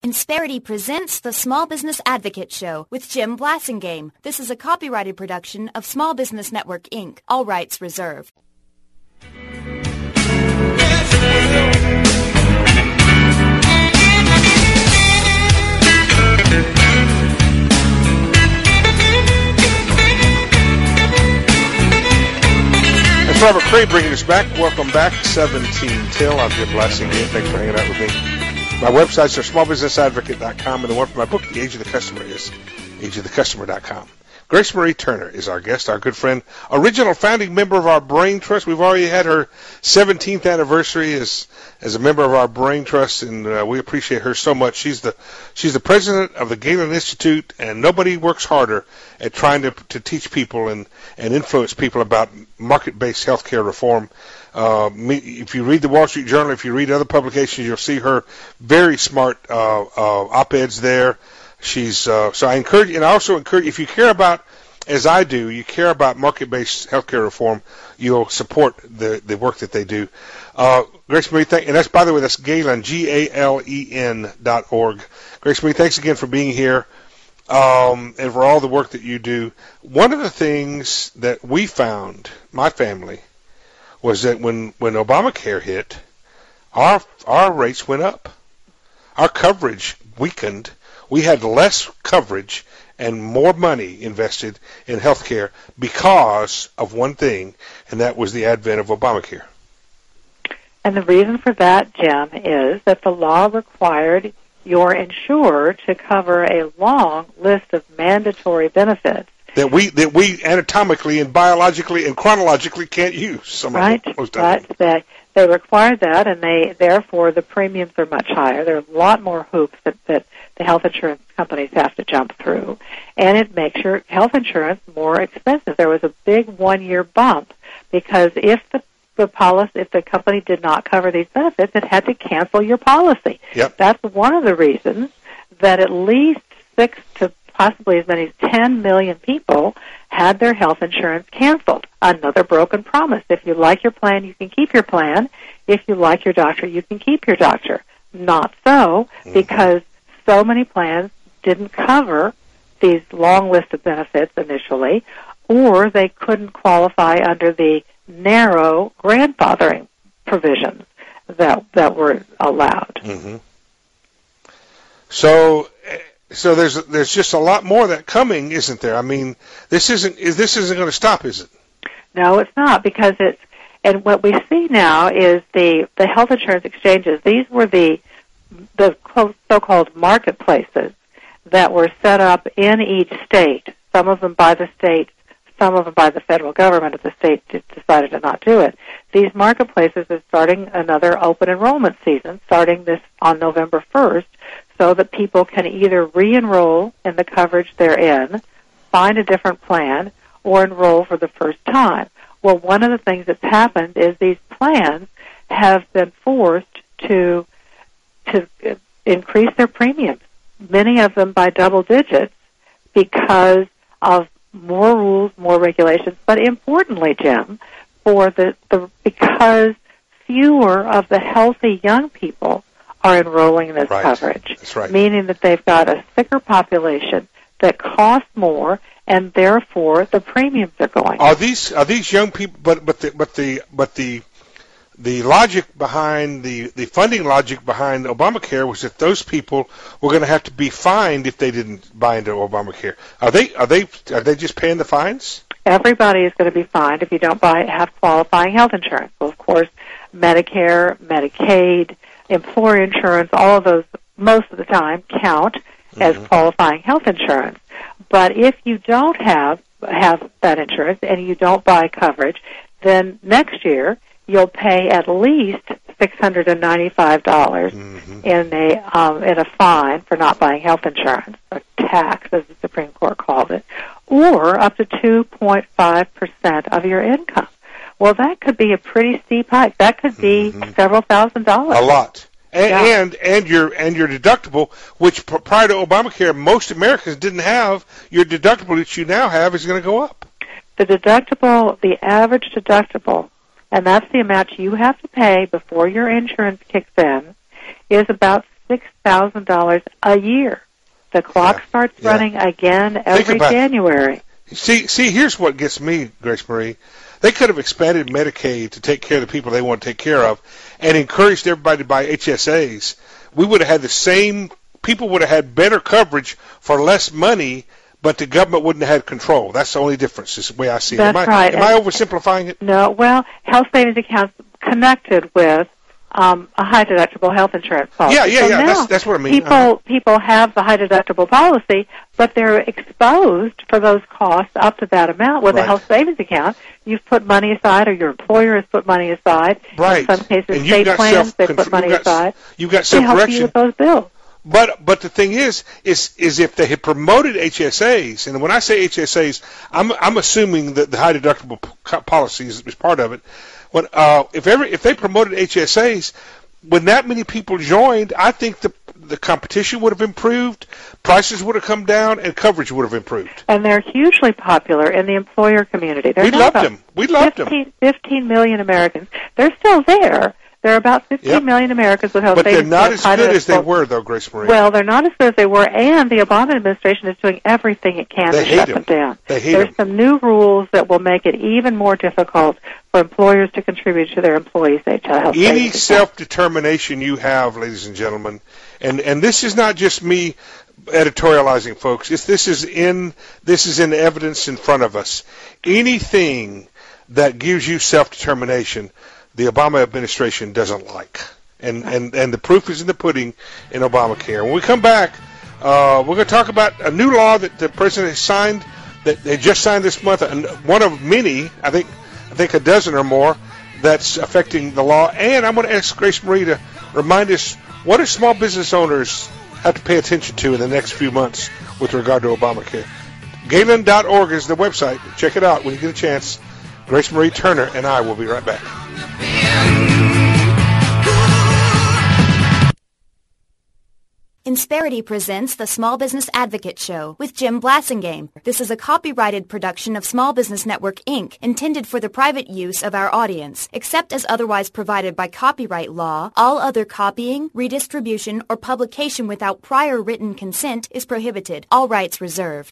Insperity presents the Small Business Advocate Show with Jim Blasingame. This is a copyrighted production of Small Business Network, Inc. All rights reserved. It's Robert Cray bringing us back. Welcome back, 17 Till. I'm Jim Blasingame. Thanks for hanging out with me. My websites are smallbusinessadvocate.com, and the one for my book, The Age of the Customer, is ageofthecustomer.com. Grace Marie Turner is our guest, our good friend, original founding member of our Brain Trust. We've already had her 17th anniversary as a member of our Brain Trust, and we appreciate her so much. She's the president of the Galen Institute, and nobody works harder at trying to teach people and influence people about market-based healthcare reform. If you read the Wall Street Journal, if you read other publications, you'll see her very smart op-eds there. So I encourage, and I also encourage, if you care about, as I do, you care about market-based healthcare reform, you'll support the work that they do. Grace Marie, and that's, by the way, that's Galen, GALEN.org. Grace Marie, thanks again for being here, and for all the work that you do. One of the things that we found, my family, was that when Obamacare hit, our rates went up. Our coverage weakened. We had less coverage and more money invested in health care because of one thing, and that was the advent of Obamacare. And the reason for that, Jim, is that the law required your insurer to cover a long list of mandatory benefits that we anatomically and biologically and chronologically can't use. Right, but they required that, and therefore the premiums are much higher. There are a lot more hoops that the health insurance companies have to jump through, and it makes your health insurance more expensive. There was a big one-year bump because if the company did not cover these benefits, it had to cancel your policy. Yep. That's one of the reasons that at least 6 to possibly as many as 10 million people had their health insurance canceled. Another broken promise. If you like your plan, you can keep your plan. If you like your doctor, you can keep your doctor. Not so, because so many plans didn't cover these long list of benefits initially, or they couldn't qualify under the narrow grandfathering provisions that were allowed. Mm-hmm. So there's just a lot more that coming, isn't there? I mean, this isn't going to stop, is it? No, it's not, because and what we see now is the health insurance exchanges. These were the so-called marketplaces that were set up in each state. Some of them by the state, some of them by the federal government if the state decided to not do it. These marketplaces are starting another open enrollment season, starting this on November 1st, so that people can either re-enroll in the coverage they're in, find a different plan, or enroll for the first time. Well, one of the things that's happened is these plans have been forced to increase their premiums, many of them by double digits, because of more rules, more regulations, but importantly, Jim, because fewer of the healthy young people are enrolling in this coverage. That's right. Meaning that they've got a sicker population that costs more, and therefore the premiums are going up. Are these young people? But the logic behind the funding logic behind Obamacare was that those people were going to have to be fined if they didn't buy into Obamacare. Are they just paying the fines? Everybody is going to be fined if you don't have qualifying health insurance. Well, of course, Medicare, Medicaid, employer insurance, all of those most of the time count as qualifying health insurance. But if you don't have that insurance and you don't buy coverage, then next year you'll pay at least $695 in a fine for not buying health insurance, or tax, as the Supreme Court called it, or up to 2.5% of your income. Well, that could be a pretty steep hike. That could be several $1,000s. A lot. And your deductible, which prior to Obamacare, most Americans didn't have. Your deductible that you now have is going to go up. The average deductible, and that's the amount you have to pay before your insurance kicks in, is about $6,000 a year. The clock starts running again every January. See, here's what gets me, Grace Marie. They could have expanded Medicaid to take care of the people they want to take care of and encouraged everybody to buy HSAs. We would have had the same, people would have had better coverage for less money, but the government wouldn't have had control. That's the only difference, is the way I see it. That's right. Am I oversimplifying it? No, well, health savings accounts connected with a high deductible health insurance policy. Yeah. That's what I mean. People have the high deductible policy, but they're exposed for those costs up to that amount. With a health savings account, you've put money aside, or your employer has put money aside. Right. In some cases, state plans, they put money aside. You've got self-correction. To help you with those bills. But the thing is if they had promoted HSAs, and when I say HSAs, I'm assuming that the high deductible policy is part of it. When if they promoted HSAs, when that many people joined, I think the competition would have improved, prices would have come down, and coverage would have improved. And they're hugely popular in the employer community. We loved them. 15 million Americans. They're still there. There are about 15 million Americans with health savings. But they're not as good as they were, though, Grace Marie. Well, they're not as good as they were, and the Obama administration is doing everything it can to shut them down. There's some new rules that will make it even more difficult for employers to contribute to their employees' health savings. Any self-determination you have, ladies and gentlemen, and this is not just me editorializing, folks. This is in evidence in front of us. Anything that gives you self-determination, the Obama administration doesn't like. And the proof is in the pudding in Obamacare. When we come back, we're going to talk about a new law that the president has signed, that they just signed this month, and one of many, I think a dozen or more, that's affecting the law. And I'm going to ask Grace Marie to remind us, what do small business owners have to pay attention to in the next few months with regard to Obamacare? Galen.org is the website. Check it out when you get a chance. Grace Marie Turner and I will be right back. Insperity presents the Small Business Advocate Show with Jim Blasingame. This is a copyrighted production of Small Business Network, Inc., intended for the private use of our audience. Except as otherwise provided by copyright law, all other copying, redistribution, or publication without prior written consent is prohibited. All rights reserved.